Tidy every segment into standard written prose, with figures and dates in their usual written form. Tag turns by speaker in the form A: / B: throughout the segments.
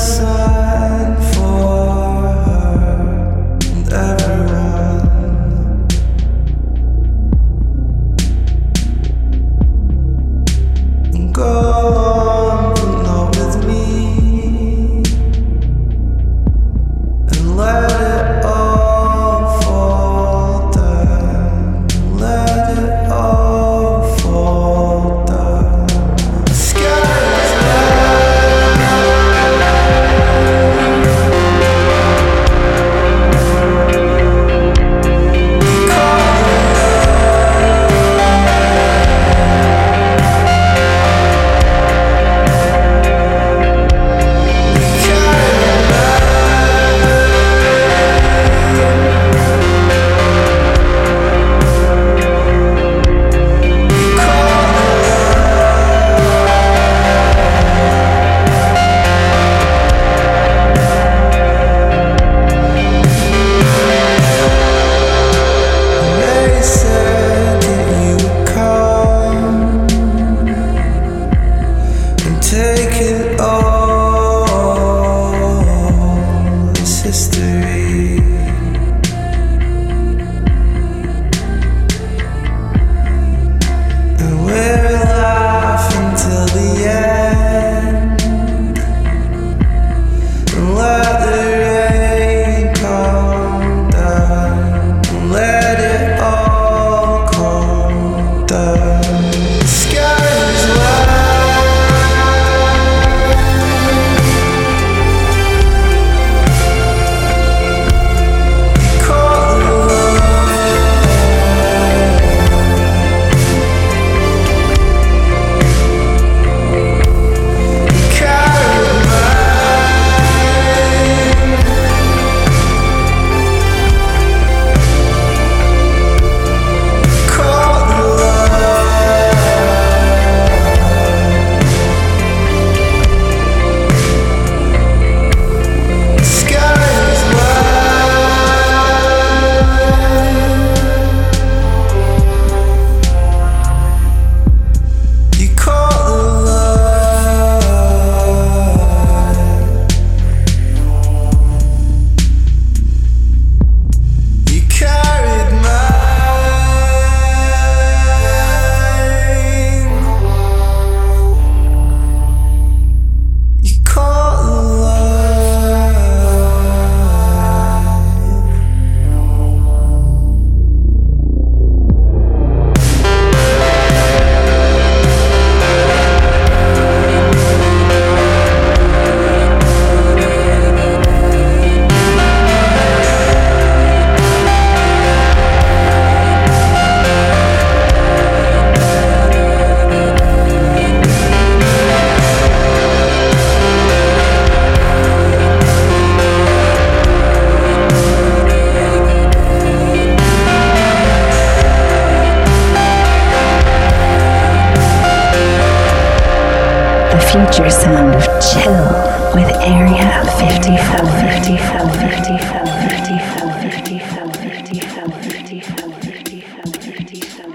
A: future sound of chill with Area 54. 54, 54, 54, 54, 54, 54, 54, 54.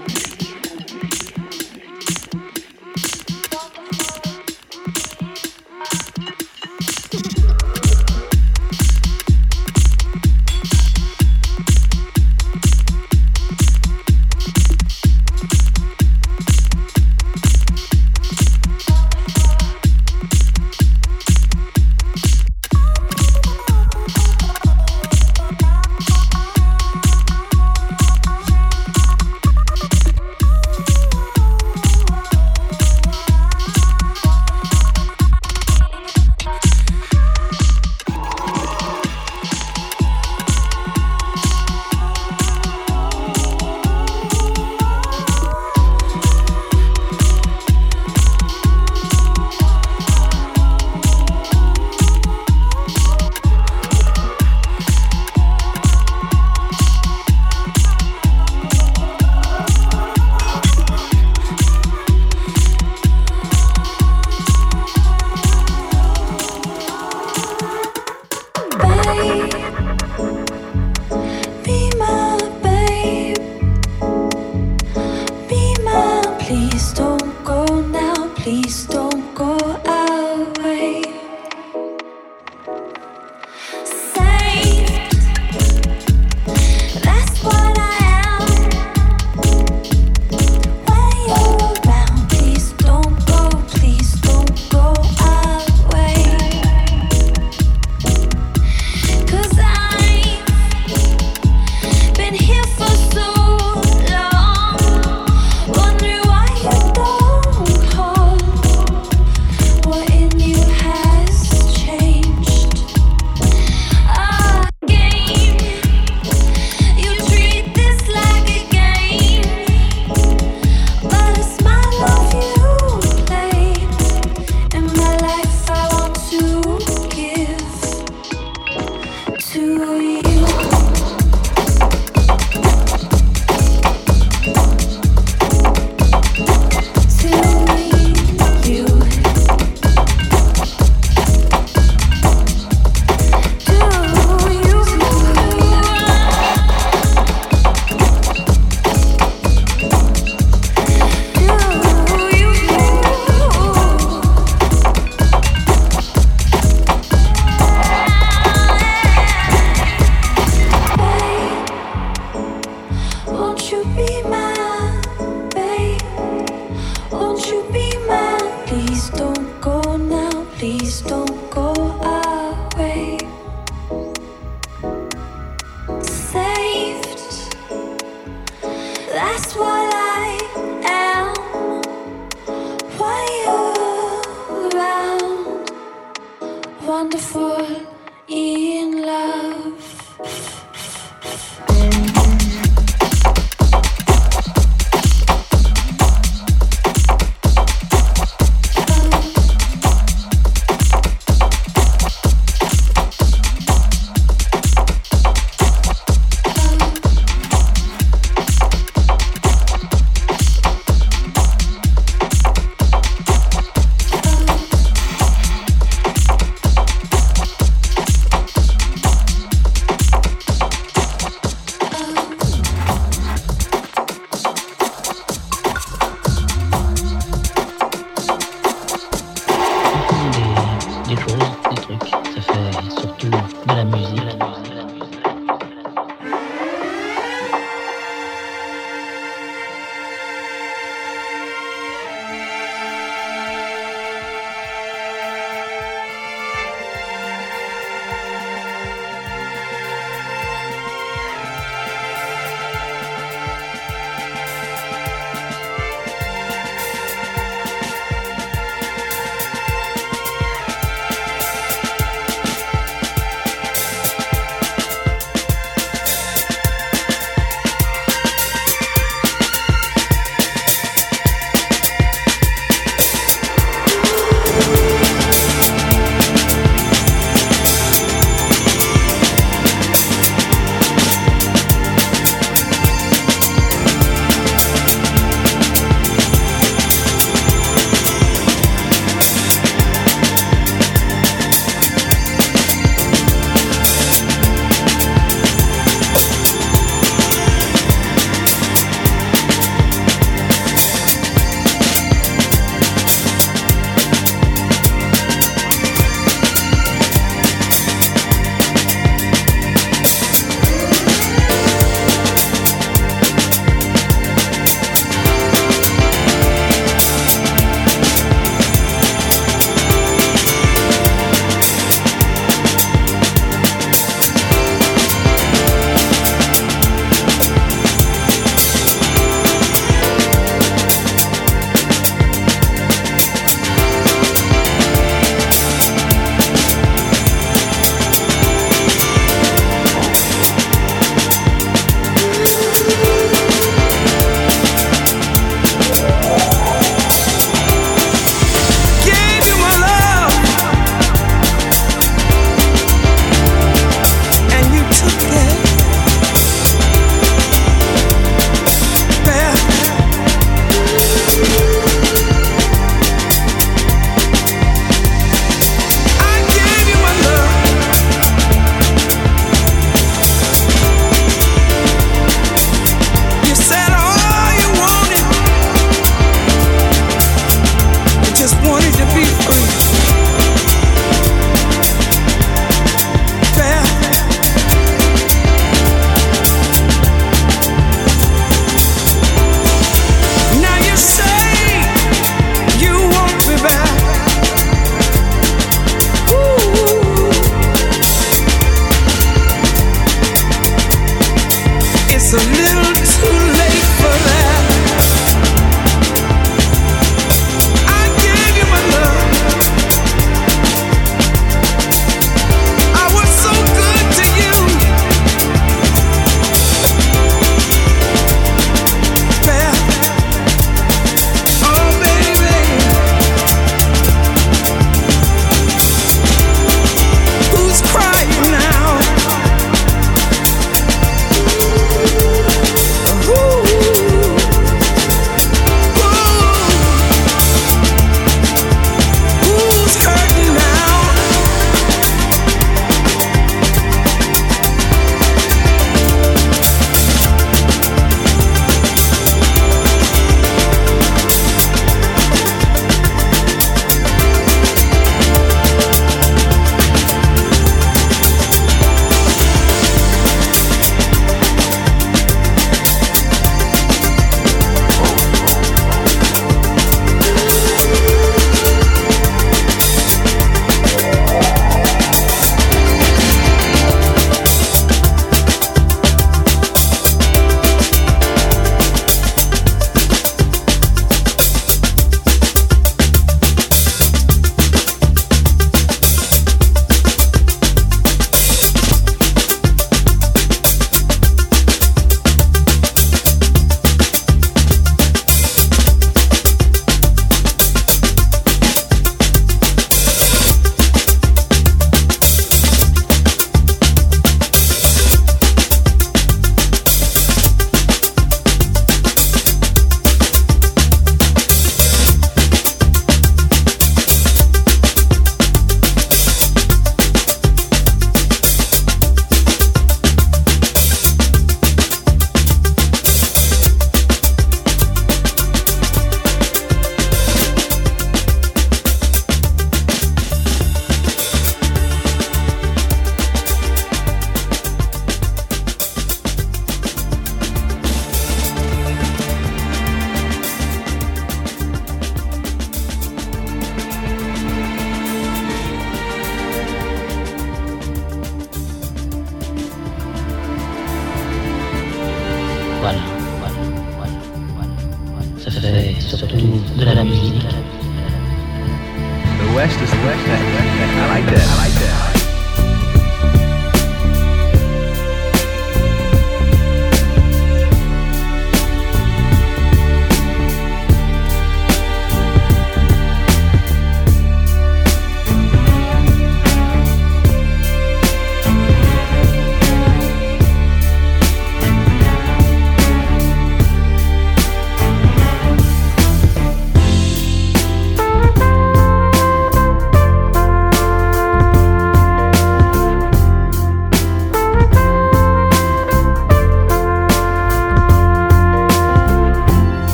A: wonderful in love.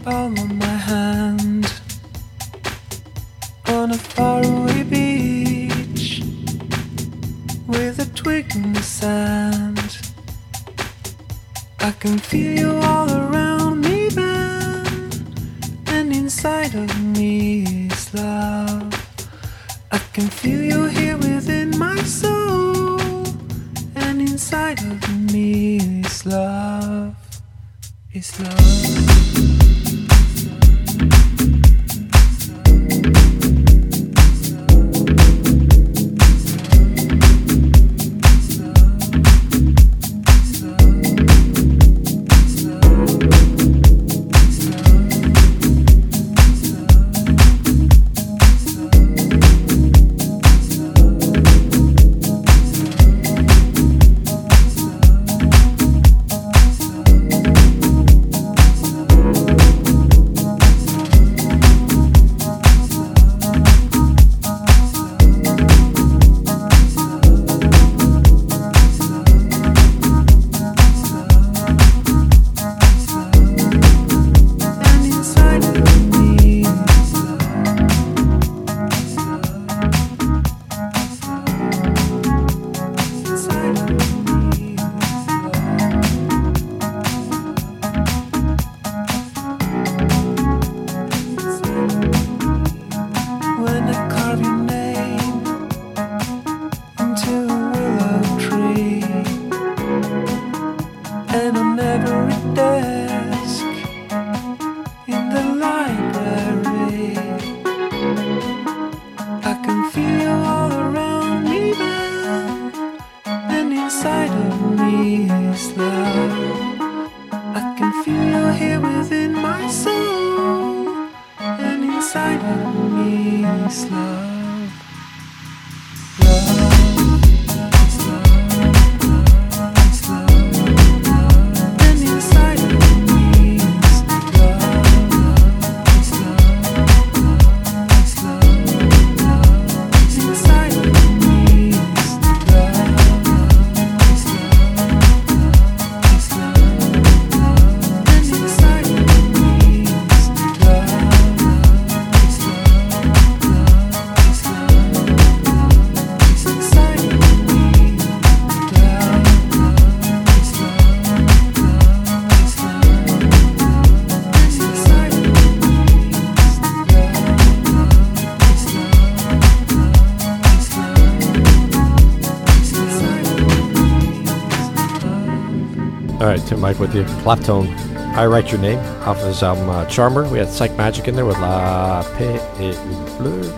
B: palm of my hand on a faraway beach with a twig in the sand. I can feel you all around me then, and inside of me is love. I can feel you here within my soul, and inside of me is love, is love.
C: Tim Mike with you. Claptone, I Write Your Name, off his album Charmer. We had Psych Magic in there with La Paix et Bleu,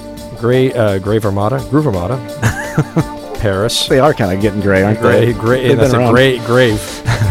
C: Groove Armada, Paris.
D: They are kind of getting gray, aren't they?
C: Gray, and that's a great grave.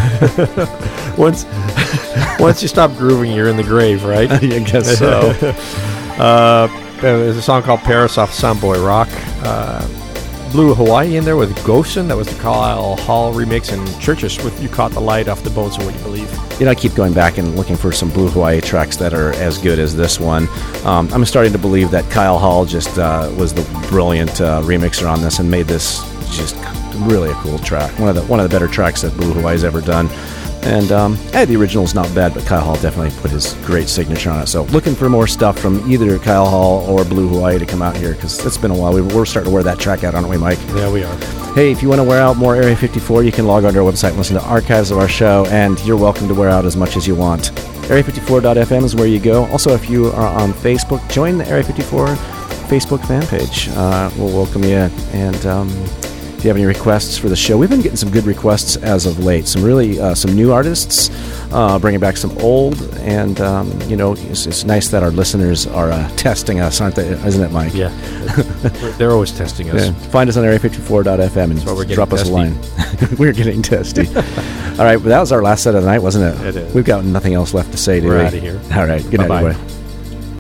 C: Once you stop grooving, you're in the grave, right?
D: I guess so.
C: There's a song called Paris off Soundboy Rock. Blue Hawaii in there with Ghosten. That was the Kyle Hall remix, and Churches with You Caught the Light off the Bones of What You Believe.
D: You know, I keep going back and looking for some Blue Hawaii tracks that are as good as this one. I'm starting to believe that Kyle Hall just was the brilliant remixer on this and made this just really a cool track. One of the better tracks that Blue Hawaii's ever done. And the original's not bad, but Kyle Hall definitely put his great signature on it. So looking for more stuff from either Kyle Hall or Blue Hawaii to come out here, because it's been a while. We're starting to wear that track out, aren't we, Mike?
C: Yeah, we are.
D: Hey, if you want to wear out more Area 54, you can log on to our website and listen to archives of our show, and you're welcome to wear out as much as you want. Area54.fm is where you go. Also, if you are on Facebook, join the Area 54 Facebook fan page. We'll welcome you, and if you have any requests for the show, we've been getting some good requests as of late. Some really some new artists, bringing back some old, and it's nice that our listeners are testing us, aren't they? Isn't it, Mike?
C: Yeah, they're always testing us.
D: Yeah. Find us on area54.fm and drop us a line. We're getting testy. All right, well, that was our last set of the night, wasn't it?
C: It is.
D: We've got nothing else left to say, do we?
C: We're out of here.
D: All right, good night,
C: Bye-bye.
D: everybody.